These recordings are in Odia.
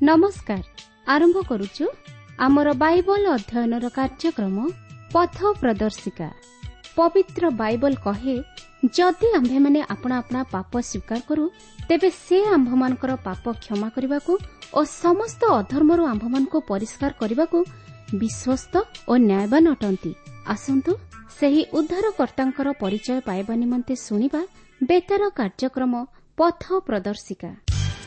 नमस्कार आरंभ करुचु आमर बाइबल अध्ययनर कार्यक्रम पथ प्रदर्शिका। पवित्र बाइबल कहे जदि आम्भे माने अपना अपना पाप स्वीकार करू तेबे से आम्भमानकर पाप क्षमा करबाकू और समस्त अधर्मरू आम्भमानको परिष्कार करबाकू विश्वस्त और न्यायवान अटंती। आसंतु सेही उद्धारकर्तांकर परिचय पाइबा निमंते सुनिबा बेतार कार्यक्रम पथ प्रदर्शिका।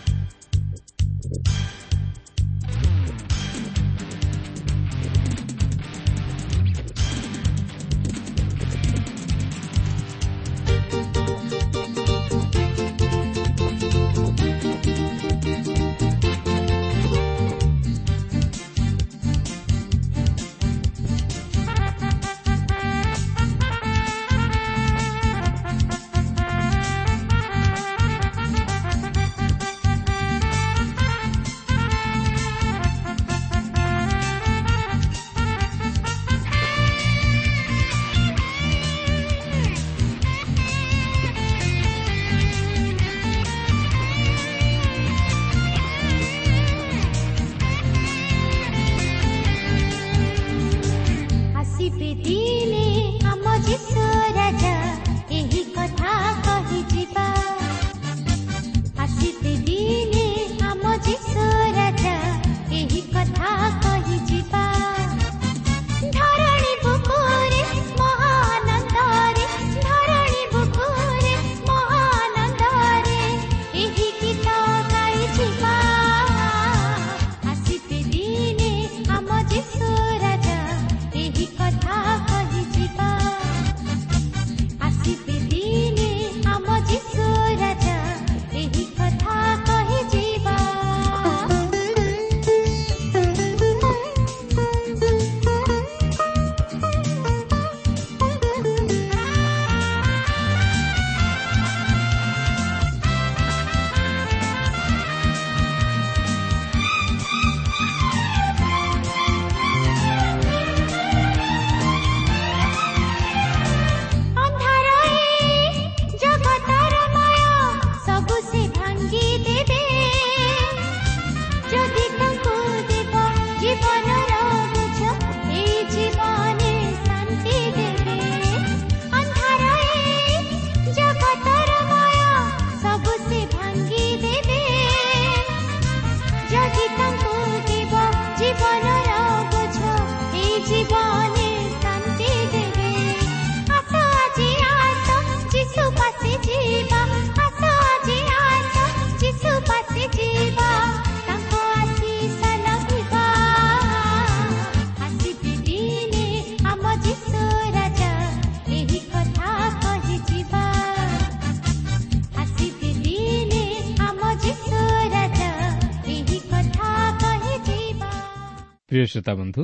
प्रिय श्रोता बंधु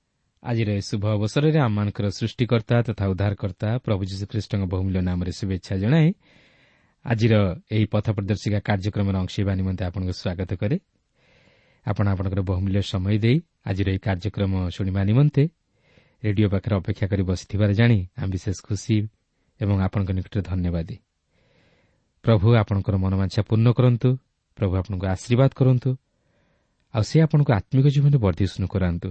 आज शुभ अवसर में आम सृष्टिकर्ता तथा उद्धारकर्ता प्रभु जीशुख्रीष्ट बहुमूल्य नाम शुभेच्छा जनाए आज पथ प्रदर्शिका कार्यक्रम अंश होगा निमंते आपको स्वागत करे। आपणकर बहुमूल्य समय दे आज कार्यक्रम शुणा निमंते रेडियो पाखे अपेक्षा कर बसी जाणी आम विशेष खुशी एवं आपण निकट धन्यवाद। प्रभु आपणकर मनोवांछा पूर्ण करंतु, प्रभु आपको आशीर्वाद करंतु, आसे आपनको आत्मिक जीवन वर्धिष्णु करांतु।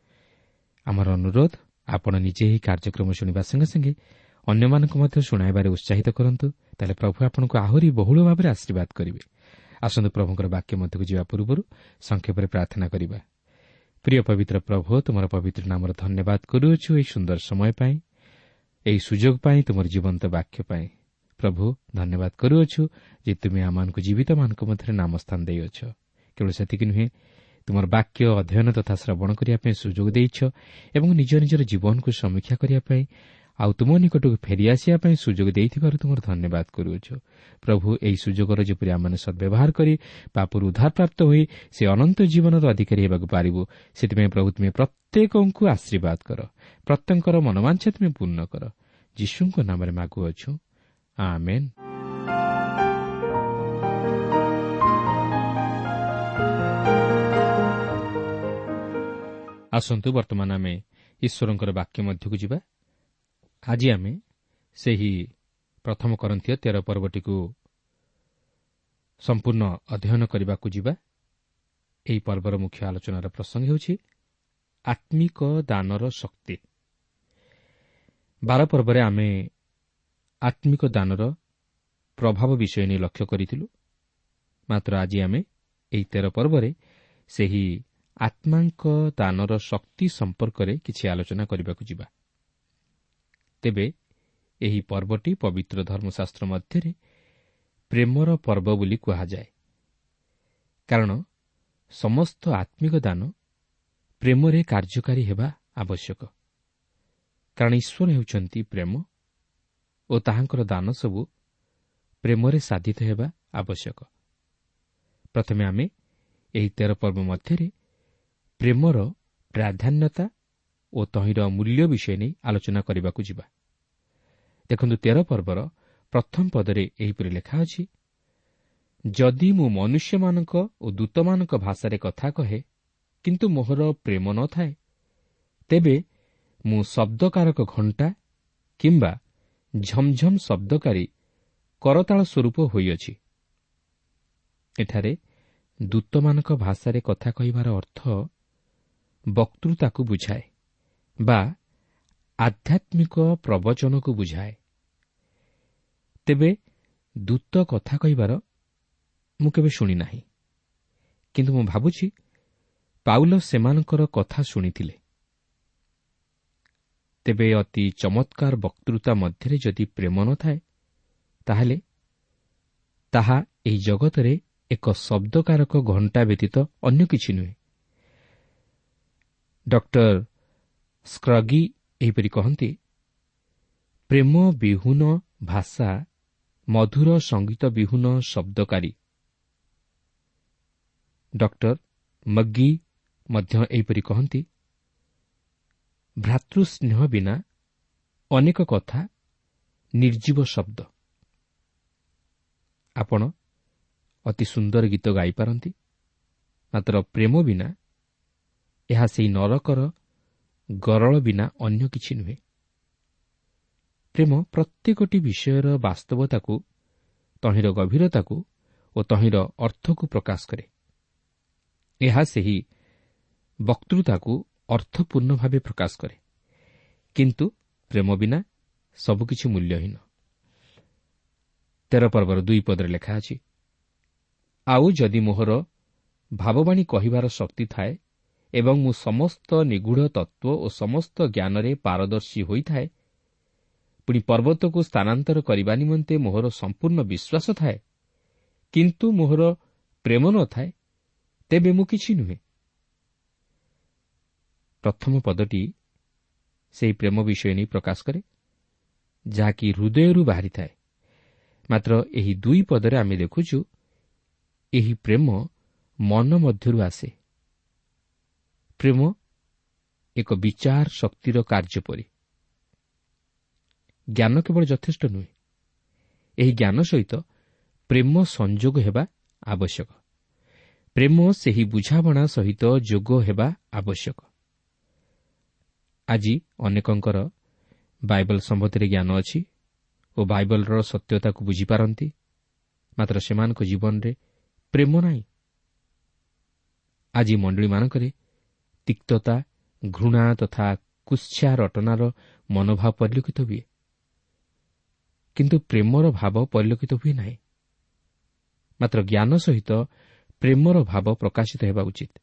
आमर अनुरोध आपण निजे ही कार्यक्रम शुणा संगे संगे अन्य मानक मध्य शुणाइबारे उत्साहित करंतु, ताले प्रभु आपनको आहुरी बहुल भाव आशीर्वाद करिवे। आसंतु प्रभुଙ୍କର वाक्य मध्यକୁ ଯିବା ପୂର୍ବରୁ ସଂକ୍ଷେପରେ ପ୍ରାର୍ଥନା କରିବା। ପ୍ରିୟ ପବିତ୍ର ପ୍ରଭୁ, ତୁମର ପବିତ୍ର ନାମର ଧନ୍ୟବାଦ କରୁଅଛୁ ଏହି ସୁନ୍ଦର ସମୟ ପାଇଁ, ଏହି ସୁଯୋଗ ପାଇଁ, ତୁମର ଜୀବନ୍ତ ବାକ୍ୟ ପାଇଁ। ପ୍ରଭୁ ଧନ୍ୟବାଦ କରୁଅଛୁ ଯେ ତୁମେ ଆମମାନଙ୍କୁ ଜୀବିତମାନଙ୍କ ମଧ୍ୟରେ ନାମ ସ୍ଥାନ ଦେଇଅଛ। କେବଳ ସେତିକି ନୁହେଁ, ତୁମର ବାକ୍ୟ ଅଧ୍ୟୟନ ତଥା ଶ୍ରବଣ କରିବା ପାଇଁ ସୁଯୋଗ ଦେଇଛ ଏବଂ ନିଜ ନିଜର ଜୀବନକୁ ସମୀକ୍ଷା କରିବା ପାଇଁ ଆଉ ତୁମ ନିକଟକୁ ଫେରିଆସିବା ପାଇଁ ସୁଯୋଗ ଦେଇଥିବାରୁ ତୁମର ଧନ୍ୟବାଦ କରୁଅଛୁ। ପ୍ରଭୁ ଏହି ସୁଯୋଗର ଯେପରି ଆମମାନେ ସଦ୍ବ୍ୟବହାର କରି ପାପରୁ ଉଦ୍ଧାରପ୍ରାପ୍ତ ହୋଇ ସେ ଅନନ୍ତ ଜୀବନର ଅଧିକାରୀ ହେବାକୁ ପାରିବୁ, ସେଥିପାଇଁ ପ୍ରଭୁ ତୁମେ ପ୍ରତ୍ୟେକଙ୍କୁ ଆଶୀର୍ବାଦ କର, ପ୍ରତ୍ୟେକଙ୍କର ମନୋବାଞ୍ଛା ତୁମେ ପୂର୍ଣ୍ଣ କର। ଯୀଶୁଙ୍କ ନାମରେ ମାଗୁଅଛୁ, ଆମେନ୍। ଆସନ୍ତୁ ବର୍ତ୍ତମାନ ଆମେ ଈଶ୍ୱରଙ୍କର ବାକ୍ୟ ମଧ୍ୟକୁ ଯିବା। ଆଜି ଆମେ ସେହି ପ୍ରଥମ କରିନ୍ଥିୟ 13 ପର୍ବଟିକୁ ସମ୍ପୂର୍ଣ୍ଣ ଅଧ୍ୟୟନ କରିବାକୁ ଯିବା। ଏହି ପର୍ବର ମୁଖ୍ୟ ଆଲୋଚନାର ପ୍ରସଙ୍ଗ ହେଉଛି ଆତ୍ମିକ ଦାନର ଶକ୍ତି। 12 ପର୍ବରେ ଆମେ ଆତ୍ମିକ ଦାନର ପ୍ରଭାବ ବିଷୟ ନେଇ ଲକ୍ଷ୍ୟ କରିଥିଲୁ। ମାତ୍ର ଆଜି ଆମେ ଏହି 13 ପର୍ବରେ ସେହି ଆତ୍ମାଙ୍କ ଦାନର ଶକ୍ତି ସମ୍ପର୍କରେ କିଛି ଆଲୋଚନା କରିବାକୁ ଯିବା। ତେବେ ଏହି ପର୍ବଟି ପବିତ୍ର ଧର୍ମଶାସ୍ତ୍ର ମଧ୍ୟରେ ପ୍ରେମର ପର୍ବ ବୋଲି କୁହାଯାଏ, କାରଣ ସମସ୍ତ ଆତ୍ମିକ ଦାନ ପ୍ରେମରେ କାର୍ଯ୍ୟକାରୀ ହେବା ଆବଶ୍ୟକ। କାରଣ ଈଶ୍ୱର ହେଉଛନ୍ତି ପ୍ରେମ ଓ ତାହାଙ୍କର ଦାନ ସବୁ ପ୍ରେମରେ ସାଧିତ ହେବା ଆବଶ୍ୟକ। ପ୍ରଥମେ ଆମେ ଏହି 13 ପର୍ବ ମଧ୍ୟରେ ପ୍ରେମର ପ୍ରାଧାନ୍ୟତା ଓ ତହିଁର ମୂଲ୍ୟ ବିଷୟ ନେଇ ଆଲୋଚନା କରିବାକୁ ଯିବା। ଦେଖନ୍ତୁ, 13 ପର୍ବର ପ୍ରଥମ ପଦରେ ଏହିପରି ଲେଖା ଅଛି, ଯଦି ମୁଁ ମନୁଷ୍ୟମାନଙ୍କ ଓ ଦୂତମାନଙ୍କ ଭାଷାରେ କଥା କହେ, କିନ୍ତୁ ମୋହର ପ୍ରେମ ନ ଥାଏ, ତେବେ ମୁଁ ଶବ୍ଦକାରକ ଘଣ୍ଟା କିମ୍ବା ଝମଝମ ଶବ୍ଦକାରୀ କରତାଳ ସ୍ୱରୂପ ହୋଇଅଛି। ଏଠାରେ ଦୂତମାନଙ୍କ ଭାଷାରେ କଥା କହିବାର ଅର୍ଥ ବକ୍ତୃତାକୁ ବୁଝାଏ ବା ଆଧ୍ୟାତ୍ମିକ ପ୍ରବଚନକୁ ବୁଝାଏ। ତେବେ ଦୂତ କଥା କହିବାର ମୁଁ କେବେ ଶୁଣି ନାହିଁ, କିନ୍ତୁ ମୁଁ ଭାବୁଛି ପାଉଲ ସେମାନଙ୍କର କଥା ଶୁଣିଥିଲେ। ତେବେ ଅତି ଚମତ୍କାର ବକ୍ତୃତା ମଧ୍ୟରେ ଯଦି ପ୍ରେମ ନ ଥାଏ, ତାହେଲେ ତାହା ଏହି ଜଗତରେ ଏକ ଶବ୍ଦକାରକ ଘଣ୍ଟା ବ୍ୟତୀତ ଅନ୍ୟ କିଛି ନୁହେଁ। ଡକ୍ଟର ସ୍କ୍ରଗି ଏହିପରି କହନ୍ତି, ପ୍ରେମ ବିହୁନ ଭାଷା ମଧୁର ସଙ୍ଗୀତ ବିହୁନ ଶବ୍ଦକାରୀ। ଡକ୍ଟର ମଗ୍ଗି ମଧ୍ୟ ଏହିପରି କହନ୍ତି, ଭ୍ରାତୃସ୍ନେହ ବିନା ଅନେକ କଥା ନିର୍ଜୀବ ଶବ୍ଦ। ଆପଣ ଅତି ସୁନ୍ଦର ଗୀତ ଗାଇପାରନ୍ତି, ମାତ୍ର ପ୍ରେମ ବିନା ଏହା ସେହି ନରକର ଗରଳ ବିନା ଅନ୍ୟ କିଛି ନୁହେଁ। ପ୍ରେମ ପ୍ରତ୍ୟେକଟି ବିଷୟର ବାସ୍ତବତାକୁ, ତହିଁର ଗଭୀରତାକୁ ଓ ତହିଁର ଅର୍ଥକୁ ପ୍ରକାଶ କରେ। ଏହା ସେହି ବକ୍ତୃତାକୁ ଅର୍ଥପୂର୍ଣ୍ଣ ଭାବେ ପ୍ରକାଶ କରେ। କିନ୍ତୁ ପ୍ରେମ ବିନା ସବୁକିଛି ମୂଲ୍ୟହୀନ। 13 ପର୍ବର 2 ପଦରେ ଲେଖା ଅଛି, ଆଉ ଯଦି ମୋହର ଭାବବାଣୀ କହିବାର ଶକ୍ତି ଥାଏ ଏବଂ ମୁଁ ସମସ୍ତ ନିଗୂଢ଼ ତତ୍ତ୍ୱ ଓ ସମସ୍ତ ଜ୍ଞାନରେ ପାରଦର୍ଶୀ ହୋଇଥାଏ, ପୁଣି ପର୍ବତକୁ ସ୍ଥାନାନ୍ତର କରିବା ନିମନ୍ତେ ମୋହର ସମ୍ପୂର୍ଣ୍ଣ ବିଶ୍ୱାସ ଥାଏ, କିନ୍ତୁ ମୋହର ପ୍ରେମ ନ ଥାଏ, ତେବେ ମୁଁ କିଛି ନୁହେଁ। ପ୍ରଥମ ପଦଟି ସେହି ପ୍ରେମ ବିଷୟ ନେଇ ପ୍ରକାଶ କରେ, ଯାହାକି ହୃଦୟରୁ ବାହାରିଥାଏ। ମାତ୍ର ଏହି 2 ପଦରେ ଆମେ ଦେଖୁଛୁ, ଏହି ପ୍ରେମ ମନ ମଧ୍ୟରୁ ଆସେ। ପ୍ରେମ ଏକ ବିଚାର ଶକ୍ତିର କାର୍ଯ୍ୟ ପରି। ଜ୍ଞାନ କେବଳ ଯଥେଷ୍ଟ ନୁହେଁ, ଏହି ଜ୍ଞାନ ସହିତ ପ୍ରେମ ସଂଯୋଗ ହେବା ଆବଶ୍ୟକ। ପ୍ରେମ ସେହି ବୁଝାମଣା ସହିତ ଯୋଗ ହେବା ଆବଶ୍ୟକ। ଆଜି ଅନେକଙ୍କର ବାଇବଲ ସମ୍ବନ୍ଧରେ ଜ୍ଞାନ ଅଛି ଓ ବାଇବଲର ସତ୍ୟତାକୁ ବୁଝିପାରନ୍ତି, ମାତ୍ର ସେମାନଙ୍କ ଜୀବନରେ ପ୍ରେମ ନାହିଁ। ଆଜି ମଣ୍ଡଳୀମାନଙ୍କରେ ତିକ୍ତତା, ଘୃଣା ତଥା କୁତ୍ସା ରଟନାର ମନୋଭାବ ପରିଲକ୍ଷିତ ହୁଏ, କିନ୍ତୁ ପ୍ରେମର ଭାବ ପରିଲକ୍ଷିତ ହୁଏ ନାହିଁ। ମାତ୍ର ଜ୍ଞାନ ସହିତ ପ୍ରେମର ଭାବ ପ୍ରକାଶିତ ହେବା ଉଚିତ।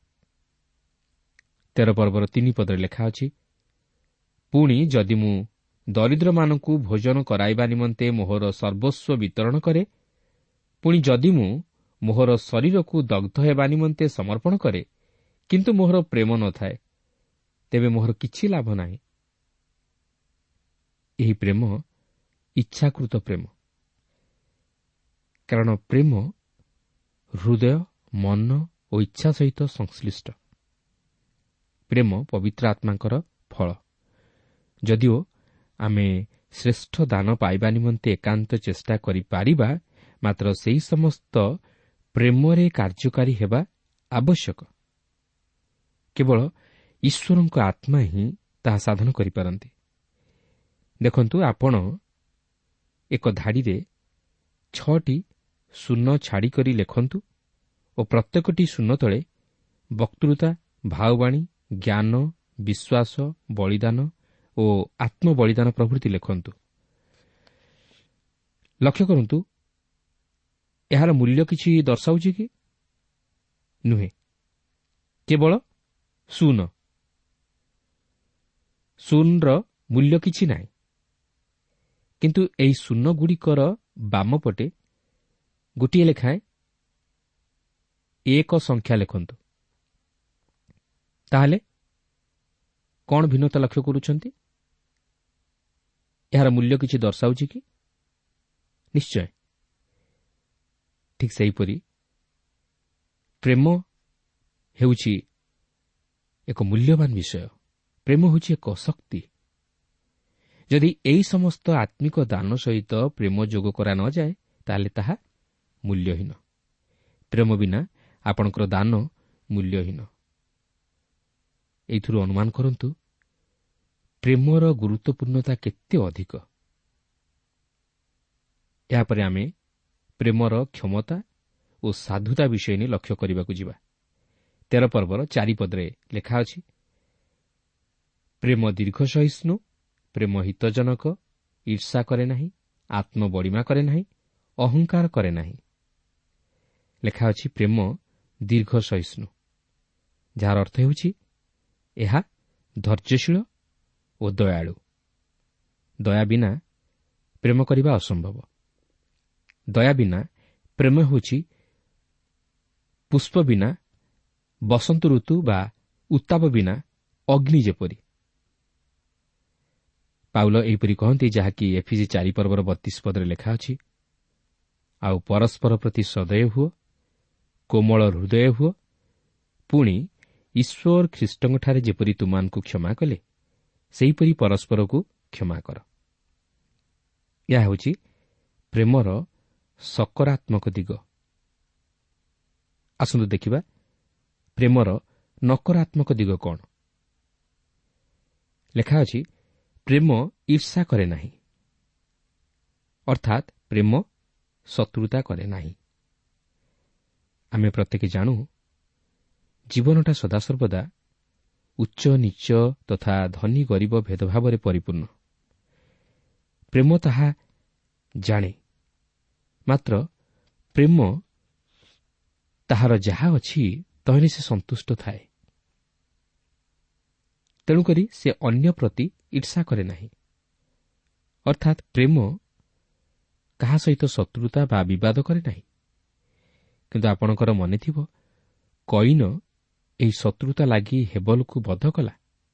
13 ପର୍ବର 3 ପଦରେ ଲେଖା ଅଛି, ପୁଣି ଯଦି ମୁଁ ଦରିଦ୍ରମାନଙ୍କୁ ଭୋଜନ କରାଇବା ନିମନ୍ତେ ମୋହର ସର୍ବସ୍ୱ ବିତରଣ କରେ, ପୁଣି ଯଦି ମୁଁ ମୋହର ଶରୀରକୁ ଦଗ୍ଧ ହେବା ନିମନ୍ତେ ସମର୍ପଣ କରେ, କିନ୍ତୁ ମୋହର ପ୍ରେମ ନ ଥାଏ, ତେବେ ମୋହର କିଛି ଲାଭ ନାହିଁ। ଏହି ପ୍ରେମ ଇଚ୍ଛାକୃତ ପ୍ରେମ, କାରଣ ପ୍ରେମ ହୃଦୟ, ମନ ଓ ଇଚ୍ଛା ସହିତ ସଂଶ୍ଳିଷ୍ଟ। ପ୍ରେମ ପବିତ୍ର ଆତ୍ମାଙ୍କର ଫଳ। ଯଦିଓ ଆମେ ଶ୍ରେଷ୍ଠ ଦାନ ପାଇବା ନିମନ୍ତେ ଏକାନ୍ତ ଚେଷ୍ଟା କରିପାରିବା, ମାତ୍ର ସେହି ସମସ୍ତ ପ୍ରେମରେ କାର୍ଯ୍ୟକାରୀ ହେବା ଆବଶ୍ୟକ। କେବଳ ଈଶ୍ୱରଙ୍କ ଆତ୍ମା ହିଁ ତାହା ସାଧନ କରିପାରନ୍ତି। ଦେଖନ୍ତୁ, ଆପଣ ଏକ ଧାଡ଼ିରେ 6ଟି ଶୂନ ଛାଡ଼ିକରି ଲେଖନ୍ତୁ ଓ ପ୍ରତ୍ୟେକଟି ଶୂନ ତଳେ ବକ୍ତୃତା, ଭାବବାଣୀ, ଜ୍ଞାନ, ବିଶ୍ୱାସ, ବଳିଦାନ ଓ ଆତ୍ମବଳିଦାନ ପ୍ରଭୃତି ଲେଖନ୍ତୁ। ଲକ୍ଷ୍ୟ କରନ୍ତୁ, ଏହାର ମୂଲ୍ୟ କିଛି ଦର୍ଶାଉଛି କି? ନୁହେଁ, କେବଳ ଶୂନର ମୂଲ୍ୟ କିଛି ନାହିଁ। କିନ୍ତୁ ଏହି ଶୂନଗୁଡ଼ିକର ବାମପଟେ ଗୋଟିଏ ଲେଖାଏଁ ଏକ ସଂଖ୍ୟା ଲେଖନ୍ତୁ। ତାହେଲେ କ'ଣ ଭିନ୍ନତା ଲକ୍ଷ୍ୟ କରୁଛନ୍ତି? ଏହାର ମୂଲ୍ୟ କିଛି ଦର୍ଶାଉଛି କି? ନିଶ୍ଚୟ। ଠିକ୍ ସେହିପରି ପ୍ରେମ ହେଉଛି ଏକ ମୂଲ୍ୟବାନ ବିଷୟ। ପ୍ରେମ ହେଉଛି ଏକ ଶକ୍ତି। ଯଦି ଏହି ସମସ୍ତ ଆତ୍ମିକ ଦାନ ସହିତ ପ୍ରେମ ଯୋଗ କରା ନଯାଏ, ତାହେଲେ ତାହା ମୂଲ୍ୟହୀନ। ପ୍ରେମ ବିନା ଆପଣଙ୍କର ଦାନ ମୂଲ୍ୟହୀନ। ଏଇଥିରୁ ଅନୁମାନ କରନ୍ତୁ ପ୍ରେମର ଗୁରୁତ୍ୱପୂର୍ଣ୍ଣତା କେତେ ଅଧିକ। ଏହାପରେ ଆମେ ପ୍ରେମର କ୍ଷମତା ଓ ସାଧୁତା ବିଷୟ ନେଇ ଲକ୍ଷ୍ୟ କରିବାକୁ ଯିବା। 13 ପର୍ବର 4 ପଦରେ ଲେଖା ଅଛି, ପ୍ରେମ ଦୀର୍ଘ ସହିଷ୍ଣୁ, ପ୍ରେମ ହିତଜନକ, ଈର୍ଷା କରେ ନାହିଁ, ଆତ୍ମବଡ଼ିମା କରେ ନାହିଁ, ଅହଙ୍କାର କରେ ନାହିଁ। ଲେଖା ଅଛି ପ୍ରେମ ଦୀର୍ଘ ସହିଷ୍ଣୁ, ଯାହାର ଅର୍ଥ ହେଉଛି ଏହା ଧୈର୍ଯ୍ୟଶୀଳ ଓ ଦୟାଳୁ। ଦୟା ବିନା ପ୍ରେମ କରିବା ଅସମ୍ଭବ। ଦୟା ବିନା ପ୍ରେମ ହେଉଛି ପୁଷ୍ପ ବିନା ବସନ୍ତ ଋତୁ ବା ଉତ୍ତାପ ବିନା ଅଗ୍ନି ଯେପରି। ପାଉଲ ଏହିପରି କହନ୍ତି, ଯାହାକି ଏଫିସି 4 ପର୍ବର 32 ପଦରେ ଲେଖା ଅଛି, ଆଉ ପରସ୍ପର ପ୍ରତି ସଦୟ ହୁଅ, କୋମଳ ହୃଦୟ ହୁଅ, ପୁଣି ଈଶ୍ୱର ଖ୍ରୀଷ୍ଟଙ୍କଠାରେ ଯେପରି ତୁମମାନଙ୍କୁ କ୍ଷମା କଲେ, ସେହିପରି ପରସ୍ପରକୁ କ୍ଷମା କର। ଏହା ହେଉଛି ପ୍ରେମର ସକାରାତ୍ମକ ଦିଗ। ଆସନ୍ତୁ ଦେଖିବା ପ୍ରେମର ନକାରାତ୍ମକ ଦିଗ କ'ଣ। ଲେଖା ଅଛି ପ୍ରେମ ଈର୍ଷା କରେ ନାହିଁ, ଅର୍ଥାତ୍ ପ୍ରେମ ଶତ୍ରୁତା କରେ ନାହିଁ। ଆମେ ପ୍ରତ୍ୟେକ ଜାଣୁ ଜୀବନଟା ସଦାସର୍ବଦା ଉଚ୍ଚ ନୀଚ ତଥା ଧନୀ ଗରିବ ଭେଦଭାବରେ ପରିପୂର୍ଣ୍ଣ। ପ୍ରେମ ତାହା ଜାଣେ, ମାତ୍ର ପ୍ରେମ ତାହାର ଯାହା ଅଛି ତହିଁରେ ସେ ସନ୍ତୁଷ୍ଟ ଥାଏ। ତେଣୁକରି ସେ ଅନ୍ୟ ପ୍ରତି ଈର୍ଷା କରେ ନାହିଁ। ଅର୍ଥାତ୍ ପ୍ରେମ କାହା ସହିତ ଶତ୍ରୁତା ବା ବିବାଦ କରେ ନାହିଁ। କିନ୍ତୁ ଆପଣଙ୍କର ମନେଥିବ, କଇନ ଏହି ଶତ୍ରୁତା ଲାଗି ହେବଲକୁ ବଧ କଲା।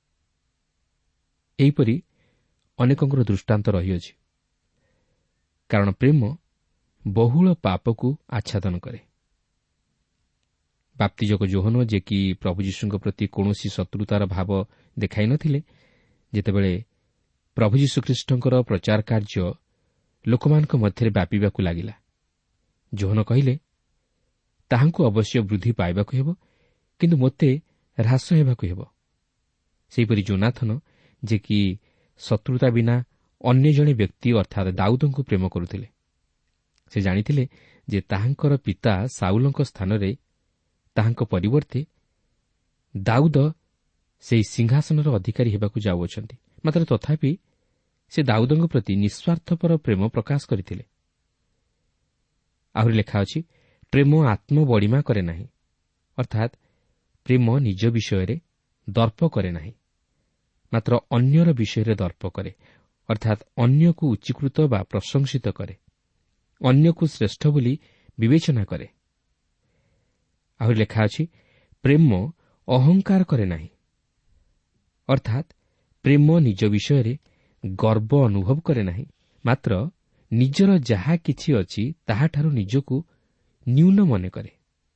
ଏହିପରି ଅନେକଙ୍କର ଦୃଷ୍ଟାନ୍ତ ରହିଅଛି। କାରଣ ପ୍ରେମ ବହୁଳ ପାପକୁ ଆଚ୍ଛାଦନ କରେ। ବାପ୍ତିଜକ ଯୋହନ, ଯେ କି ପ୍ରଭୁ ଯୀଶୁଙ୍କ ପ୍ରତି କୌଣସି ଶତ୍ରୁତାର ଭାବ ଦେଖାଇ ନଥିଲେ, ଯେତେବେଳେ ପ୍ରଭୁ ଯୀଶୁଖ୍ରୀଷ୍ଟଙ୍କର ପ୍ରଚାର କାର୍ଯ୍ୟ ଲୋକମାନଙ୍କ ମଧ୍ୟରେ ବ୍ୟାପିବାକୁ ଲାଗିଲା, ଯୋହନ କହିଲେ, ତାହାଙ୍କୁ ଅବଶ୍ୟ ବୃଦ୍ଧି ପାଇବାକୁ ହେବ, କିନ୍ତୁ ମୋତେ ହ୍ରାସ ହେବାକୁ ହେବ। ସେହିପରି ଯୋନାଥନ, ଯେ କି ଶତ୍ରୁତା ବିନା ଅନ୍ୟ ଜଣେ ବ୍ୟକ୍ତି ଅର୍ଥାତ୍ ଦାଉଦଙ୍କୁ ପ୍ରେମ କରୁଥିଲେ, ସେ ଜାଣିଥିଲେ ଯେ ତାହାଙ୍କର ପିତା ସାଉଲଙ୍କ ସ୍ଥାନରେ ତାହାଙ୍କ ପରିବର୍ତ୍ତେ ଦାଉଦ ସେହି ସିଂହାସନର ଅଧିକାରୀ ହେବାକୁ ଯାଉଅଛନ୍ତି। ମାତ୍ର ତଥାପି ସେ ଦାଉଦଙ୍କ ପ୍ରତି ନିଃସ୍ୱାର୍ଥପର ପ୍ରେମ ପ୍ରକାଶ କରିଥିଲେ। ଆହୁରି ଲେଖା ଅଛି, ପ୍ରେମ ଆତ୍ମବଡ଼ିମା କରେ ନାହିଁ, ଅର୍ଥାତ୍ ପ୍ରେମ ନିଜ ବିଷୟରେ ଦର୍ପ କରେ ନାହିଁ, ମାତ୍ର ଅନ୍ୟର ବିଷୟରେ ଦର୍ପ କରେ, ଅର୍ଥାତ୍ ଅନ୍ୟକୁ ଉଚ୍ଚୀକୃତ ବା ପ୍ରଶଂସିତ କରେ, ଅନ୍ୟକୁ ଶ୍ରେଷ୍ଠ ବୋଲି ବିବେଚନା କରେ। ଆହୁରି ଲେଖା ଅଛି, ପ୍ରେମ ଅହଙ୍କାର କରେ ନାହିଁ, ଅର୍ଥାତ୍ ପ୍ରେମ ନିଜ ବିଷୟରେ ଗର୍ବ ଅନୁଭବ କରେ ନାହିଁ, ମାତ୍ର ନିଜର ଯାହା କିଛି ଅଛି ତାହାଠାରୁ ନିଜକୁ ନ୍ୟୁନ ମନେ କରେ।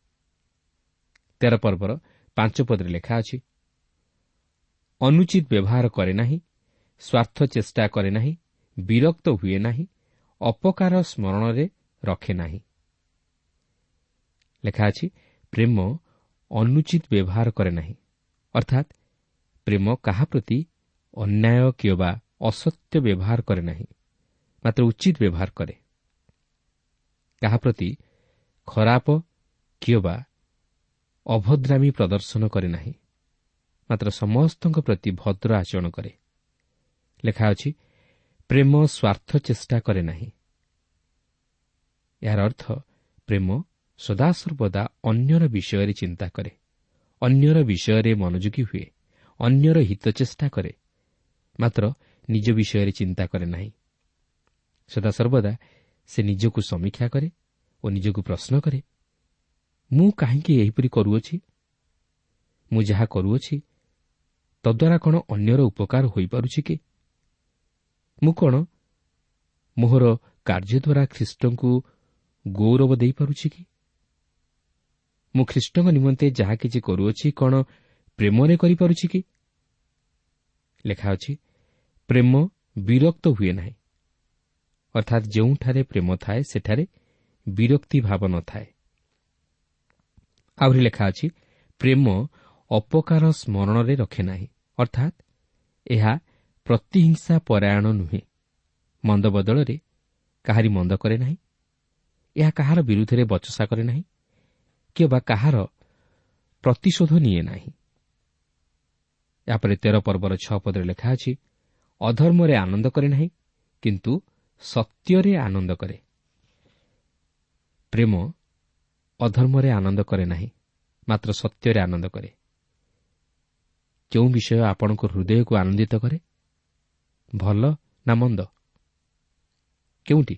13 ପର୍ବର 5 ପଦରେ ଲେଖା ଅଛି, ଅନୁଚିତ ବ୍ୟବହାର କରେ ନାହିଁ, ସ୍ୱାର୍ଥ ଚେଷ୍ଟା କରେ ନାହିଁ, ବିରକ୍ତ ହୁଏ ନାହିଁ, ଅପକାର ସ୍ମରଣରେ ରଖେ ନାହିଁ। ଲେଖା ଅଛି, ପ୍ରେମ ଅନୁଚିତ ବ୍ୟବହାର କରେ ନାହିଁ, ଅର୍ଥାତ୍ ପ୍ରେମ କାହା ପ୍ରତି ଅନ୍ୟାୟ କିମ୍ବା ଅସତ୍ୟ ବ୍ୟବହାର କରେ ନାହିଁ, ମାତ୍ର ଉଚିତ ବ୍ୟବହାର କରେ। କାହା ପ୍ରତି ଖରାପ କିମ୍ବା ଅଭଦ୍ରାମୀ ପ୍ରଦର୍ଶନ କରେ ନାହିଁ, ମାତ୍ର ସମସ୍ତଙ୍କ ପ୍ରତି ଭଦ୍ର ଆଚରଣ କରେ। ଲେଖା ଅଛି, ପ୍ରେମ ସ୍ୱାର୍ଥ ଚେଷ୍ଟା କରେ ନାହିଁ। ଏହାର ଅର୍ଥ ପ୍ରେମ ସଦାସର୍ବଦା ଅନ୍ୟର ବିଷୟରେ ଚିନ୍ତା କରେ, ଅନ୍ୟର ବିଷୟରେ ମନୋଯୋଗୀ ହୁଏ, ଅନ୍ୟର ହିତ ଚେଷ୍ଟା କରେ, ମାତ୍ର ନିଜ ବିଷୟରେ ଚିନ୍ତା କରେ ନାହିଁ। ସଦାସର୍ବଦା ସେ ନିଜକୁ ସମୀକ୍ଷା କରେ ଓ ନିଜକୁ ପ୍ରଶ୍ନ କରେ, ମୁଁ କାହିଁକି ଏହିପରି କରୁଅଛି? ମୁଁ ଯାହା କରୁଅଛି ତଦ୍ୱାରା କ'ଣ ଅନ୍ୟର ଉପକାର ହୋଇପାରୁଛି କି? ମୁଁ କ'ଣ ମୋହର କାର୍ଯ୍ୟ ଦ୍ୱାରା ଖ୍ରୀଷ୍ଟଙ୍କୁ ଗୌରବ ଦେଇପାରୁଛି କି? ମୁଁ ଖ୍ରୀଷ୍ଟଙ୍କ ନିମନ୍ତେ ଯାହା କିଛି କରୁଅଛି କ'ଣ ପ୍ରେମରେ କରିପାରୁଛି କି? ଲେଖା ଅଛି, ପ୍ରେମ ବିରକ୍ତ ହୁଏ ନାହିଁ। ଅର୍ଥାତ୍ ଯେଉଁଠାରେ ପ୍ରେମ ଥାଏ ସେଠାରେ ବିରକ୍ତି ଭାବ ନଥାଏ। ଆହୁରି ଲେଖା ଅଛି, ପ୍ରେମ ଅପକାର ସ୍ମରଣରେ ରଖେ ନାହିଁ। ଅର୍ଥାତ୍ ଏହା ପ୍ରତିହିଂସା ପରାୟଣ ନୁହେଁ, ମନ୍ଦ ବଦଳରେ କାହାରି ମନ୍ଦ କରେ ନାହିଁ, ଏହା କାହାର ବିରୁଦ୍ଧରେ ବଚସା କରେ ନାହିଁ, କିମ୍ବା କାହାର ପ୍ରତିଶୋଧ ନିଏ ନାହିଁ। ଏହାପରେ 13 ପର୍ବର 6 ପଦରେ ଲେଖା ଅଛି, ଅଧର୍ମରେ ଆନନ୍ଦ କରେ ନାହିଁ, କିନ୍ତୁ ସତ୍ୟରେ ଆନନ୍ଦ କରେ। ପ୍ରେମ ଅଧର୍ମରେ ଆନନ୍ଦ କରେ ନାହିଁ, ମାତ୍ର ସତ୍ୟରେ ଆନନ୍ଦ କରେ। କେଉଁ ବିଷୟ ଆପଣଙ୍କ ହୃଦୟକୁ ଆନନ୍ଦିତ କରେ? ଭଲ ନା ମନ୍ଦ? କେଉଁଟି?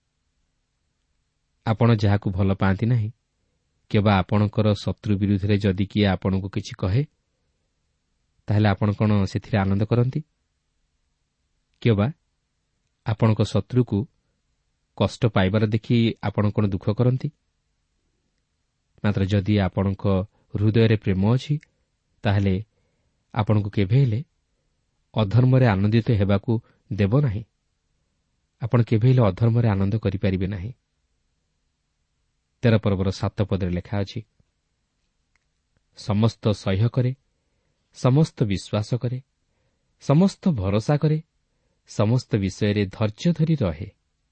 ଆପଣ ଯାହାକୁ ଭଲ ପାଆନ୍ତି ନାହିଁ, କିମ୍ବା ଆପଣଙ୍କର ଶତ୍ରୁ ବିରୁଦ୍ଧରେ ଯଦି କିଏ ଆପଣଙ୍କୁ କିଛି କହେ, ତାହେଲେ ଆପଣ କ'ଣ ସେଥିରେ ଆନନ୍ଦ କରନ୍ତି? କିମ୍ବା ଆପଣଙ୍କ ଶତ୍ରୁକୁ କଷ୍ଟ ପାଇବାର ଦେଖି ଆପଣ କ'ଣ ଦୁଃଖ କରନ୍ତି? ମାତ୍ର ଯଦି ଆପଣଙ୍କ ହୃଦୟରେ ପ୍ରେମ ଅଛି, ତାହେଲେ ଆପଣଙ୍କୁ କେବେ ହେଲେ ଅଧର୍ମରେ ଆନନ୍ଦିତ ହେବାକୁ ଦେବ ନାହିଁ। ଆପଣ କେବେ ହେଲେ ଅଧର୍ମରେ ଆନନ୍ଦ କରିପାରିବେ ନାହିଁ। 13 ପର୍ବର 7 ପଦରେ ଲେଖା ଅଛି, ସମସ୍ତ ସହ୍ୟ କରେ, ସମସ୍ତ ବିଶ୍ୱାସ କରେ, ସମସ୍ତ ଭରସା କରେ, ସମସ୍ତ ବିଷୟରେ ଧୈର୍ଯ୍ୟ ଧରି ରହେ।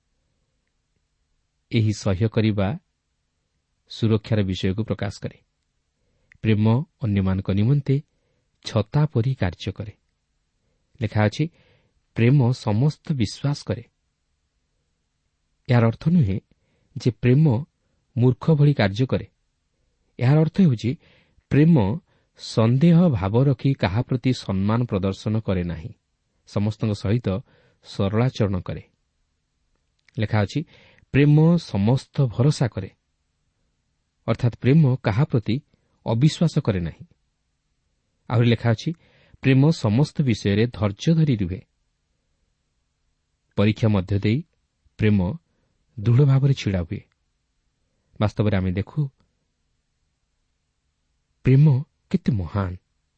ଏହି ସହ୍ୟ କରିବା ସୁରକ୍ଷାର ବିଷୟକୁ ପ୍ରକାଶ କରେ। ପ୍ରେମ ଅନ୍ୟମାନଙ୍କ ନିମନ୍ତେ ଛତା ପରି କାର୍ଯ୍ୟ କରେ। ଲେଖା ଅଛି, ପ୍ରେମ ସମସ୍ତ ବିଶ୍ୱାସ କରେ। ଏହାର ଅର୍ଥ ନୁହେଁ ଯେ ପ୍ରେମ ମୂର୍ଖ ଭଳି କାର୍ଯ୍ୟ କରେ। ଏହାର ଅର୍ଥ ହେଉଛି ପ୍ରେମ ସନ୍ଦେହ ଭାବ ରଖି କାହା ପ୍ରତି ସମ୍ମାନ ପ୍ରଦର୍ଶନ କରେ ନାହିଁ, ସମସ୍ତଙ୍କ ସହିତ ସରଳାଚରଣ କରେ। ଲେଖା ଅଛି, ପ୍ରେମ ସମସ୍ତ ଭରସା କରେ। ଅର୍ଥାତ୍ ପ୍ରେମ କାହା ପ୍ରତି ଅବିଶ୍ୱାସ କରେ ନାହିଁ। ଆହୁରି ଲେଖା ଅଛି, ପ୍ରେମ ସମସ୍ତ ବିଷୟରେ ଧୈର୍ଯ୍ୟ ଧରି ରୁହେ। ପରୀକ୍ଷା ମଧ୍ୟ ଦେଇ ପ୍ରେମ ଦୃଢ଼ ଭାବରେ ଛିଡ଼ା ହୁଏ। ବାସ୍ତବରେ ଆମେ ଦେଖୁ ପ୍ରେମ କେତେ ମହାନ।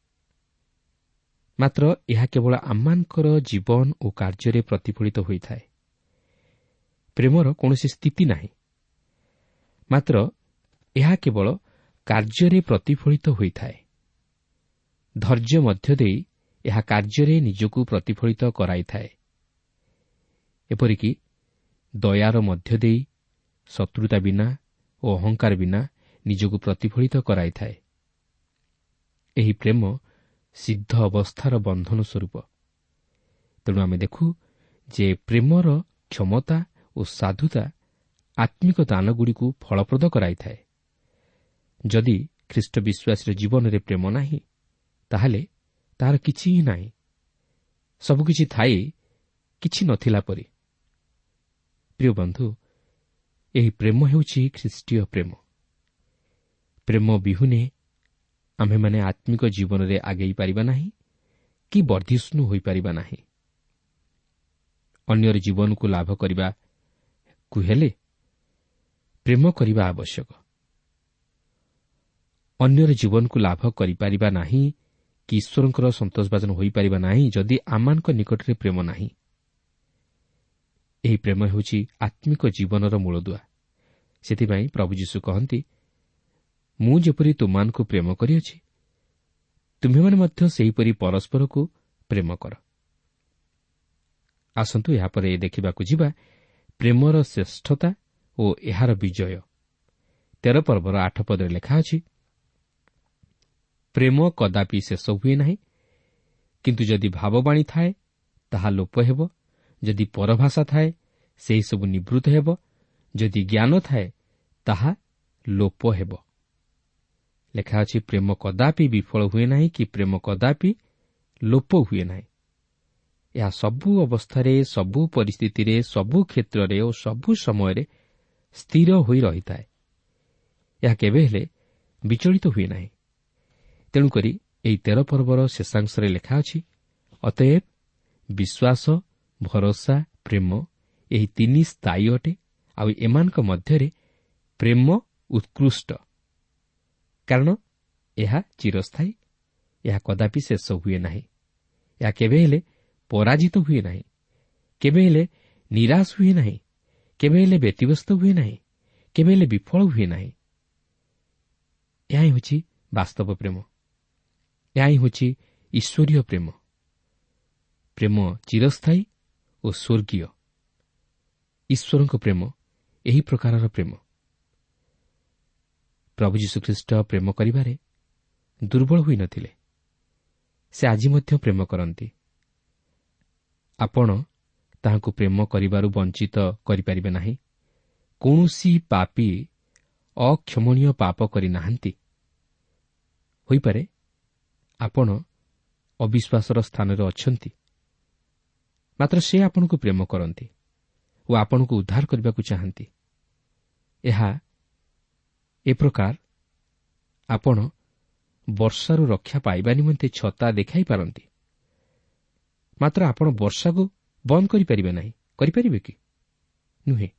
ମାତ୍ର ଏହା କେବଳ ଆମମାନଙ୍କର ଜୀବନ ଓ କାର୍ଯ୍ୟରେ ପ୍ରତିଫଳିତ ହୋଇଥାଏ। ପ୍ରେମର କୌଣସି ସ୍ଥିତି ନାହିଁ, ମାତ୍ର ଏହା କେବଳ କାର୍ଯ୍ୟରେ ପ୍ରତିଫଳିତ ହୋଇଥାଏ। ଧୈର୍ଯ୍ୟ ମଧ୍ୟ ଦେଇ ଏହା କାର୍ଯ୍ୟରେ ନିଜକୁ ପ୍ରତିଫଳିତ କରାଇଥାଏ। ଏପରିକି ଦୟାର ମଧ୍ୟ ଦେଇ ଶତ୍ରୁତା ବିନା ଓ ଅହଙ୍କାର ବିନା ନିଜକୁ ପ୍ରତିଫଳିତ କରାଇଥାଏ। ଏହି ପ୍ରେମ ସିଦ୍ଧ ଅବସ୍ଥାର ବନ୍ଧନ ସ୍ୱରୂପ। ତେଣୁ ଆମେ ଦେଖୁ ଯେ ପ୍ରେମର କ୍ଷମତା ଓ ସାଧୁତା ଆତ୍ମିକ ଦାନଗୁଡ଼ିକୁ ଫଳପ୍ରଦ କରାଇଥାଏ। ଯଦି ଖ୍ରୀଷ୍ଟ ବିଶ୍ୱାସୀର ଜୀବନରେ ପ୍ରେମ ନାହିଁ, ତାହେଲେ ତାହାର କିଛି ହିଁ ନାହିଁ। ସବୁକିଛି ଥାଇ କିଛି ନଥିଲା ପରି। ପ୍ରିୟ ବନ୍ଧୁ, ଏହି ପ୍ରେମ ହେଉଛି ଖ୍ରୀଷ୍ଟୀୟ ପ୍ରେମ। ପ୍ରେମ ବିହୁନେ ଆମ୍ଭେମାନେ ଆତ୍ମିକ ଜୀବନରେ ଆଗେଇ ପାରିବା ନାହିଁ କି ବର୍ଦ୍ଧିଷ୍ଣୁ ହୋଇପାରିବା ନାହିଁ। ଅନ୍ୟର ଜୀବନକୁ ଲାଭ କରିବାକୁ ହେଲେ ପ୍ରେମ କରିବା ଆବଶ୍ୟକ। ଅନ୍ୟର ଜୀବନକୁ ଲାଭ କରିପାରିବା ନାହିଁ କି ଈଶ୍ୱରଙ୍କର ସନ୍ତୋଷଭାଜନ ହୋଇପାରିବା ନାହିଁ ଯଦି ଆମମାନଙ୍କ ନିକଟରେ ପ୍ରେମ ନାହିଁ। ଏହି ପ୍ରେମ ହେଉଛି ଆତ୍ମିକ ଜୀବନର ମୂଳଦୁଆ। ସେଥିପାଇଁ ପ୍ରଭୁ ଯୀଶୁ କହନ୍ତି, ମୁଁ ଯେପରି ତୁମମାନଙ୍କୁ ପ୍ରେମ କରିଅଛି, ତୁମେମାନେ ମଧ୍ୟ ସେହିପରି ପରସ୍ପରକୁ ପ୍ରେମ କର। ଆସନ୍ତୁ ଏହାପରେ ଦେଖିବାକୁ ଯିବା ପ୍ରେମର ଶ୍ରେଷ୍ଠତା ଓ ଏହାର ବିଜୟ। 13 ପର୍ବର 8 ପଦରେ ଲେଖା ଅଛି, ପ୍ରେମ କଦାପି ଶେଷ ହୁଏ ନାହିଁ। କିନ୍ତୁ ଯଦି ଭାବବାଣୀ ଥାଏ ତାହା ଲୋପ ହେବ, ଯଦି ପରଭାଷା ଥାଏ ସେହିସବୁ ନିବୃତ୍ତ ହେବ, ଯଦି ଜ୍ଞାନ ଥାଏ ତାହା ଲୋପ ହେବ। ଲେଖା ଅଛି, ପ୍ରେମ କଦାପି ବିଫଳ ହୁଏ ନାହିଁ କି ପ୍ରେମ କଦାପି ଲୋପ ହୁଏ ନାହିଁ। ଏହା ସବୁ ଅବସ୍ଥାରେ, ସବୁ ପରିସ୍ଥିତିରେ, ସବୁ କ୍ଷେତ୍ରରେ ଓ ସବୁ ସମୟରେ ସ୍ଥିର ହୋଇ ରହିଥାଏ। ଏହା କେବେ ହେଲେ ବିଚଳିତ ହୁଏ ନାହିଁ। ତେଣୁକରି ଏହି 13 ପର୍ବର ଶେଷାଂଶରେ ଲେଖା ଅଛି, ଅତଏବ ବିଶ୍ୱାସ, ଭରସା, ପ୍ରେମ ଏହି ତିନି ସ୍ଥାୟୀ ଅଟେ, ଆଉ ଏମାନଙ୍କ ମଧ୍ୟରେ ପ୍ରେମ ଉତ୍କୃଷ୍ଟ, କାରଣ ଏହା ଚିରସ୍ଥାୟୀ। ଏହା କଦାପି ଶେଷ ହୁଏ ନାହିଁ। ଏହା କେବେ ହେଲେ ପରାଜିତ ହୁଏ ନାହିଁ, କେବେ ହେଲେ ନିରାଶ ହୁଏ ନାହିଁ, କେବେ ହେଲେ ବ୍ୟତିବ୍ୟସ୍ତ ହୁଏ ନାହିଁ, କେବେ ହେଲେ ବିଫଳ ହୁଏ ନାହିଁ। ଏହା ହିଁ ହେଉଛି ବାସ୍ତବ ପ୍ରେମ। ଏହା ହିଁ ହେଉଛି ଈଶ୍ୱରୀୟ ପ୍ରେମ। ପ୍ରେମ ଚିରସ୍ଥାୟୀ ଓ ସ୍ୱର୍ଗୀୟ। ଈଶ୍ୱରଙ୍କ ପ୍ରେମ ଏହି ପ୍ରକାରର ପ୍ରେମ। ପ୍ରଭୁ ଯୀଶୁଖ୍ରୀଷ୍ଟ ପ୍ରେମ କରିବାରେ ଦୁର୍ବଳ ହୋଇନଥିଲେ। ସେ ଆଜି ମଧ୍ୟ ପ୍ରେମ କରନ୍ତି। ଆପଣ ତାହାଙ୍କୁ ପ୍ରେମ କରିବାରୁ ବଞ୍ଚିତ କରିପାରିବେ ନାହିଁ। କୌଣସି ପାପୀ ଅକ୍ଷମଣୀୟ ପାପ କରିନାହାନ୍ତି। ହୋଇପାରେ ଆପଣ ଅବିଶ୍ୱାସର ସ୍ଥାନରେ ଅଛନ୍ତି, ମାତ୍ର ସେ ଆପଣଙ୍କୁ ପ୍ରେମ କରନ୍ତି ଓ ଆପଣଙ୍କୁ ଉଦ୍ଧାର କରିବାକୁ ଚାହାନ୍ତି। ଏହା ଏ ପ୍ରକାର, ଆପଣ ବର୍ଷାରୁ ରକ୍ଷା ପାଇବା ନିମନ୍ତେ ଛତା ଦେଖାଇ ପାରନ୍ତି, ମାତ୍ର ଆପଣ ବର୍ଷାକୁ ବନ୍ଦ କରିପାରିବେ ନାହିଁ। କରିପାରିବେ କି? ନୁହେଁ।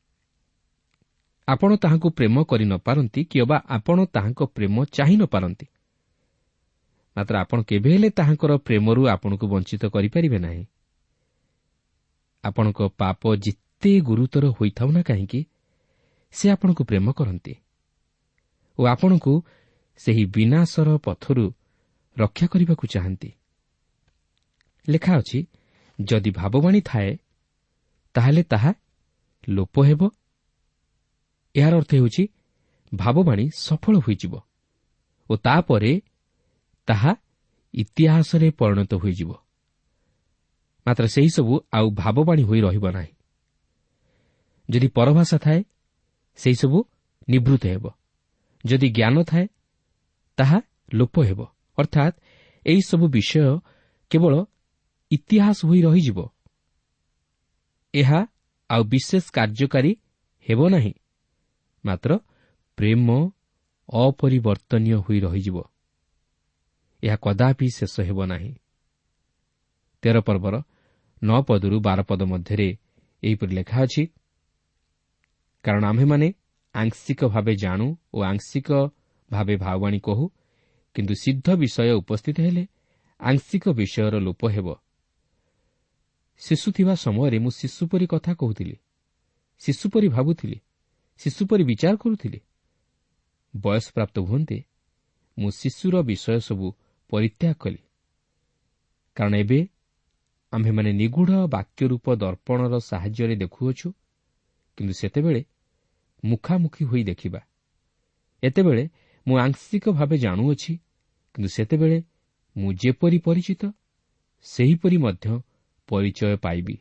ଆପଣ ତାହାଙ୍କୁ ପ୍ରେମ କରି ନ ପାରନ୍ତି କିମ୍ବା ଆପଣ ତାହାଙ୍କ ପ୍ରେମ ଚାହିଁ ନ ପାରନ୍ତି, ମାତ୍ର ଆପଣ କେବେ ହେଲେ ତାହାଙ୍କର ପ୍ରେମରୁ ଆପଣଙ୍କୁ ବଞ୍ଚିତ କରିପାରିବେ ନାହିଁ। ଆପଣଙ୍କ ପାପ ଯେତେ ଗୁରୁତର ହୋଇଥାଉ ନା କାହିଁକି, ସେ ଆପଣଙ୍କୁ ପ୍ରେମ କରନ୍ତି ଓ ଆପଣଙ୍କୁ ସେହି ବିନାଶର ପଥରୁ ରକ୍ଷା କରିବାକୁ ଚାହାନ୍ତି। ଲେଖା ଅଛି, ଯଦି ଭାବବାଣୀ ଥାଏ ତାହେଲେ ତାହା ଲୋପ ହେବ। ଏହାର ଅର୍ଥ ହେଉଛି ଭାବବାଣୀ ସଫଳ ହୋଇଯିବ ଓ ତାପରେ ତାହା ଇତିହାସରେ ପରିଣତ ହୋଇଯିବ। ମାତ୍ର ସେହିସବୁ ଆଉ ଭାବବାଣୀ ହୋଇ ରହିବ ନାହିଁ। ଯଦି ପରଭାଷା ଥାଏ ସେହିସବୁ ନିବୃତ୍ତ ହେବ, ଯଦି ଜ୍ଞାନ ଥାଏ ତାହା ଲୋପ ହେବ। ଅର୍ଥାତ୍ ଏହିସବୁ ବିଷୟ କେବଳ ଇତିହାସ ହୋଇ ରହିଯିବ। ଏହା ଆଉ ବିଶେଷ କାର୍ଯ୍ୟକାରୀ ହେବ ନାହିଁ। ମାତ୍ର ପ୍ରେମ ଅପରିବର୍ତ୍ତନୀୟ ହୋଇ ରହିଯିବ। ଏହା କଦାପି ଶେଷ ହେବ ନାହିଁ। 13 ପର୍ବର 9 ପଦରୁ 12 ପଦ ମଧ୍ୟରେ ଏହିପରି ଲେଖା ଅଛି, କାରଣ ଆମ୍ଭେମାନେ ଆଂଶିକ ଭାବେ ଜାଣୁ ଓ ଆଂଶିକ ଭାବେ ଭାବବାଣୀ କହୁ, କିନ୍ତୁ ସିଦ୍ଧ ବିଷୟ ଉପସ୍ଥିତ ହେଲେ ଆଂଶିକ ବିଷୟର ଲୋପ ହେବ। ଶିଶୁ ଥିବା ସମୟରେ ମୁଁ ଶିଶୁ ପରି କଥା କହୁଥିଲି, ଶିଶୁ ପରି ଭାବୁଥିଲି, ଶିଶୁ ପରି ବିଚାର କରୁଥିଲି। ବୟସପ୍ରାପ୍ତ ହୁଅନ୍ତେ ମୁଁ ଶିଶୁର ବିଷୟ ସବୁ ପରିତ୍ୟାଗ କଲି। କାରଣ ଏବେ ଆମ୍ଭେମାନେ ନିଗୁଢ଼ ବାକ୍ୟ ରୂପ ଦର୍ପଣର ସାହାଯ୍ୟରେ ଦେଖୁଅଛୁ, କିନ୍ତୁ ସେତେବେଳେ ମୁଖାମୁଖି ହୋଇ ଦେଖିବା। ଏତେବେଳେ ମୁଁ ଆଂଶିକ ଭାବେ ଜାଣୁଅଛି, କିନ୍ତୁ ସେତେବେଳେ ମୁଁ ଯେପରି ପରିଚିତ ସେହିପରି ମଧ୍ୟ ପରିଚୟ ପାଇବି।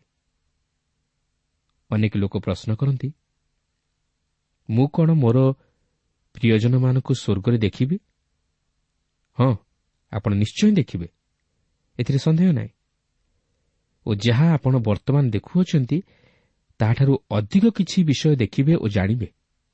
ଅନେକ ଲୋକ ପ୍ରଶ୍ନ କରନ୍ତି, ମୁଁ କ'ଣ ମୋର ପ୍ରିୟଜନମାନଙ୍କୁ ସ୍ୱର୍ଗରେ ଦେଖିବି? ହଁ, ଆପଣ ନିଶ୍ଚୟ ଦେଖିବେ, ଏଥିରେ ସନ୍ଦେହ ନାହିଁ। ଓ ଯାହା ଆପଣ ବର୍ତ୍ତମାନ ଦେଖୁଅଛନ୍ତି ତାହାଠାରୁ ଅଧିକ କିଛି ବିଷୟ ଦେଖିବେ ଓ ଜାଣିବେ।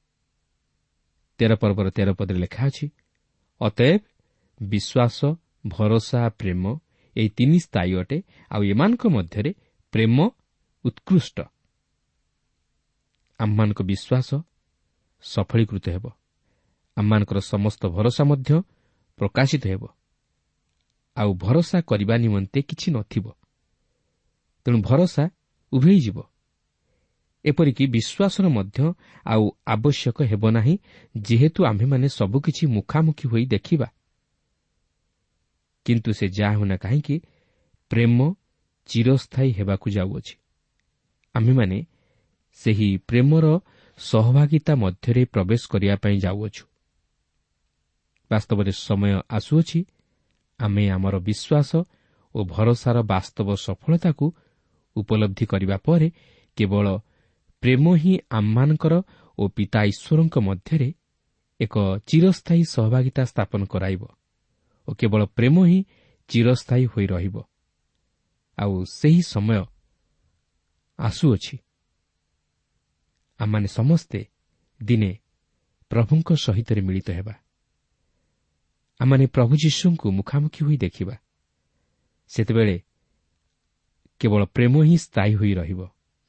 13 ପର୍ବର 13 ପଦରେ ଲେଖା ଅଛି, ଅତଏବ ବିଶ୍ୱାସ, ଭରସା, ପ୍ରେମ ଏହି ତିନି ସ୍ଥାୟୀ ଅଟେ, ଆଉ ଏମାନଙ୍କ ମଧ୍ୟରେ ପ୍ରେମ ଉତ୍କୃଷ୍ଟ। ଆମମାନଙ୍କ ବିଶ୍ୱାସ ସଫଳୀକୃତ ହେବ, ଆମମାନଙ୍କର ସମସ୍ତ ଭରସା ମଧ୍ୟ ପ୍ରକାଶିତ ହେବ। ଆଉ ଭରସା କରିବା ନିମନ୍ତେ କିଛି ନଥିବ, ତେଣୁ ଭରସା ଉଭେଇଯିବ। ଏପରିକି ବିଶ୍ୱାସର ମଧ୍ୟ ଆଉ ଆବଶ୍ୟକ ହେବ ନାହିଁ, ଯେହେତୁ ଆମ୍ଭେମାନେ ସବୁକିଛି ମୁଖାମୁଖି ହୋଇ ଦେଖିବା। କିନ୍ତୁ ସେ ଯାହା ହେଉନା କାହିଁକି, ପ୍ରେମ ଚିରସ୍ଥାୟୀ ହେବାକୁ ଯାଉଅଛି। ଆମ୍ଭେମାନେ ସେହି ପ୍ରେମର ସହଭାଗିତା ମଧ୍ୟରେ ପ୍ରବେଶ କରିବା ପାଇଁ ଯାଉଅଛୁ। ବାସ୍ତବରେ ସମୟ ଆସୁଅଛି ଆମେ ଆମର ବିଶ୍ୱାସ ଓ ଭରସାର ବାସ୍ତବ ସଫଳତାକୁ ଉପଲବ୍ଧି କରିବା ପରେ କେବଳ ପ୍ରେମ ହିଁ ଆମମାନଙ୍କର ଓ ପିତା ଈଶ୍ୱରଙ୍କ ମଧ୍ୟରେ ଏକ ଚିରସ୍ଥାୟୀ ସହଭାଗିତା ସ୍ଥାପନ କରାଇବ ଓ କେବଳ ପ୍ରେମ ହିଁ ଚିରସ୍ଥାୟୀ ହୋଇ ରହିବ। ଆଉ ସେହି ସମୟ ଆସୁଅଛି ଆମମାନେ ସମସ୍ତେ ଦିନେ ପ୍ରଭୁଙ୍କ ସହିତ ମିଳିତ ହେବା। ଆମମାନେ ପ୍ରଭୁ ଯୀଶୁଙ୍କୁ ମୁଖାମୁଖି ହୋଇ ଦେଖିବା। ସେତେବେଳେ କେବଳ ପ୍ରେମ ହିଁ ସ୍ଥାୟୀ ହୋଇ ରହିବ।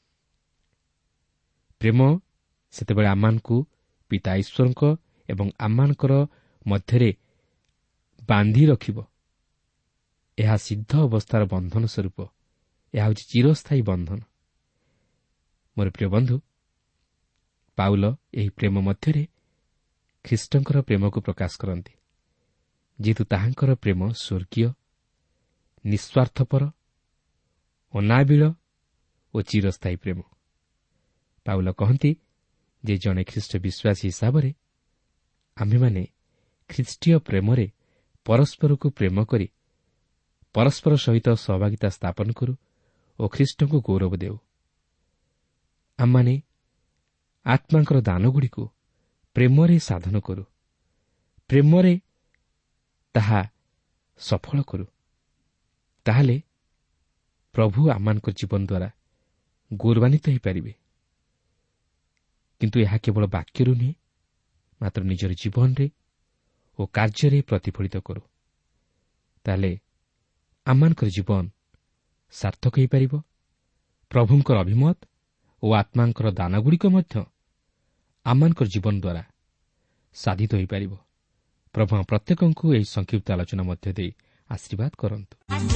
ପ୍ରେମ ସେତେବେଳେ ଆମମାନଙ୍କୁ ପିତା ଈଶ୍ୱରଙ୍କ ଏବଂ ଆମମାନଙ୍କର ମଧ୍ୟରେ ବାନ୍ଧି ରଖିବ। ଏହା ସିଦ୍ଧ ଅବସ୍ଥାର ବନ୍ଧନ ସ୍ୱରୂପ। ଏହା ହେଉଛି ଚିରସ୍ଥାୟୀ ବନ୍ଧନ। ମୋର ପ୍ରିୟ ବନ୍ଧୁ, ପାଉଲ ଏହି ପ୍ରେମ ମଧ୍ୟରେ ଖ୍ରୀଷ୍ଟଙ୍କର ପ୍ରେମକୁ ପ୍ରକାଶ କରନ୍ତି, ଯେହେତୁ ତାହାଙ୍କର ପ୍ରେମ ସ୍ୱର୍ଗୀୟ, ନିଃସ୍ୱାର୍ଥପର, ଅନାବିଳ ଓ ଚିରସ୍ଥାୟୀ ପ୍ରେମ। ପାଉଲ କହନ୍ତି ଯେ ଜଣେ ଖ୍ରୀଷ୍ଟ ବିଶ୍ୱାସୀ ହିସାବରେ ଆମ୍ଭେମାନେ ଖ୍ରୀଷ୍ଟୀୟ ପ୍ରେମରେ ପରସ୍ପରକୁ ପ୍ରେମ କରି ପରସ୍ପର ସହିତ ସହଭାଗିତା ସ୍ଥାପନ କରୁ ଓ ଖ୍ରୀଷ୍ଟଙ୍କୁ ଗୌରବ ଦେଉ। ଆମମାନେ ଆତ୍ମାଙ୍କର ଦାନଗୁଡ଼ିକୁ ପ୍ରେମରେ ସାଧନ କରୁ, ପ୍ରେମରେ ତାହା ସଫଳ କରୁ। ତାହେଲେ ପ୍ରଭୁ ଆମମାନଙ୍କ ଜୀବନ ଦ୍ୱାରା ଗୌରବାନ୍ୱିତ ହୋଇପାରିବେ। କିନ୍ତୁ ଏହା କେବଳ ବାକ୍ୟରୁ ନୁହେଁ, ମାତ୍ର ନିଜର ଜୀବନରେ ଓ କାର୍ଯ୍ୟରେ ପ୍ରତିଫଳିତ କରୁ। ତାହେଲେ ଆମମାନଙ୍କର ଜୀବନ ସାର୍ଥକ ହୋଇପାରିବ। ପ୍ରଭୁଙ୍କର ଅଭିମତ ଓ ଆତ୍ମାଙ୍କର ଦାନଗୁଡ଼ିକ ମଧ୍ୟ ଆମମାନଙ୍କର ଜୀବନ ଦ୍ୱାରା ସାଧିତ ହୋଇପାରିବ। ପ୍ରଭୁ ପ୍ରତ୍ୟେକଙ୍କୁ ଏହି ସଂକ୍ଷିପ୍ତ ଆଲୋଚନା ମଧ୍ୟ ଦେଇ ଆଶୀର୍ବାଦ କରନ୍ତୁ।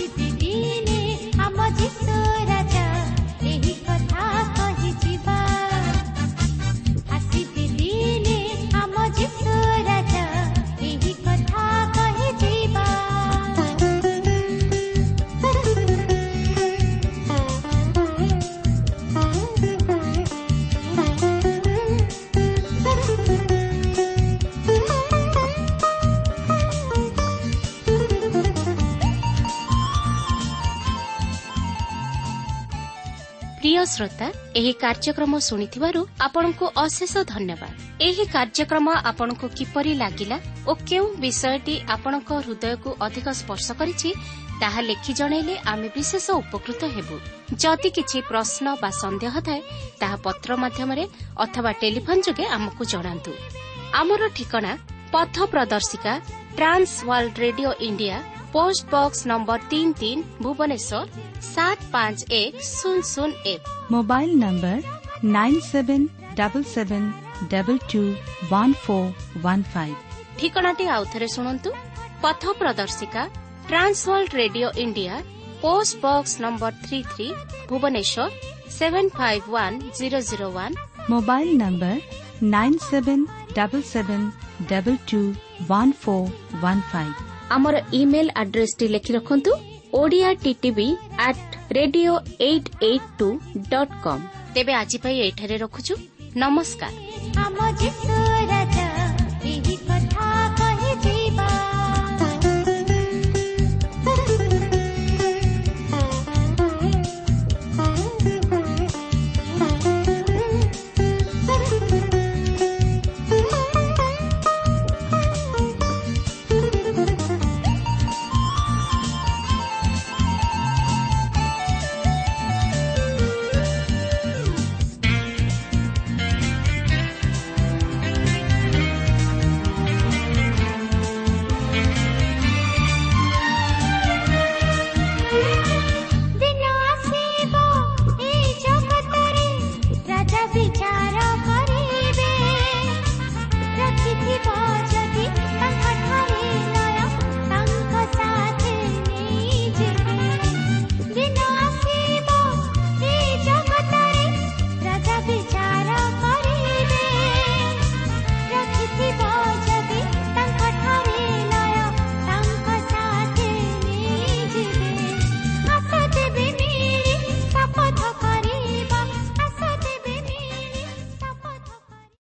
प्रिय श्रोता, ଏହି କାର୍ଯ୍ୟକ୍ରମ ଶୁଣିଥିବାରୁ ଆପଣଙ୍କୁ ଅଶେଷ ଧନ୍ୟବାଦ। ଏହି କାର୍ଯ୍ୟକ୍ରମ ଆପଣଙ୍କୁ କିପରି ଲାଗିଲା ଓ କେଉଁ ବିଷୟଟି ଆପଣଙ୍କ ହୃଦୟକୁ ଅଧିକ ସ୍ପର୍ଶ କରିଛି ତାହା ଲେଖି ଜଣାଇଲେ ଆମେ ବିଶେଷ ଉପକୃତ ହେବୁ। ଯଦି କିଛି ପ୍ରଶ୍ନ ବା ସନ୍ଦେହ ଥାଏ ତାହା ପତ୍ର ମାଧ୍ୟମରେ ଅଥବା ଟେଲିଫୋନ ଯୋଗେ ଆମକୁ ଜଣାନ୍ତୁ। ଆମର ଠିକଣା ପଥ ପ୍ରଦର୍ଶିକା Trans World Radio India, post box number 33 Bhubaneswar 751001। Mobile number 9777221415। ठिकानाटी आउथरे सुनंतु। पथ प्रदर्शिका Trans World Radio India, post box number 33 Bhubaneswar 751001। Mobile number 9777221415। आमर ईमेल एड्रेस टी लिखि रखंतु odiattb@radio882.com। तेबे आजि पई एठारे रखुछु। नमस्कार।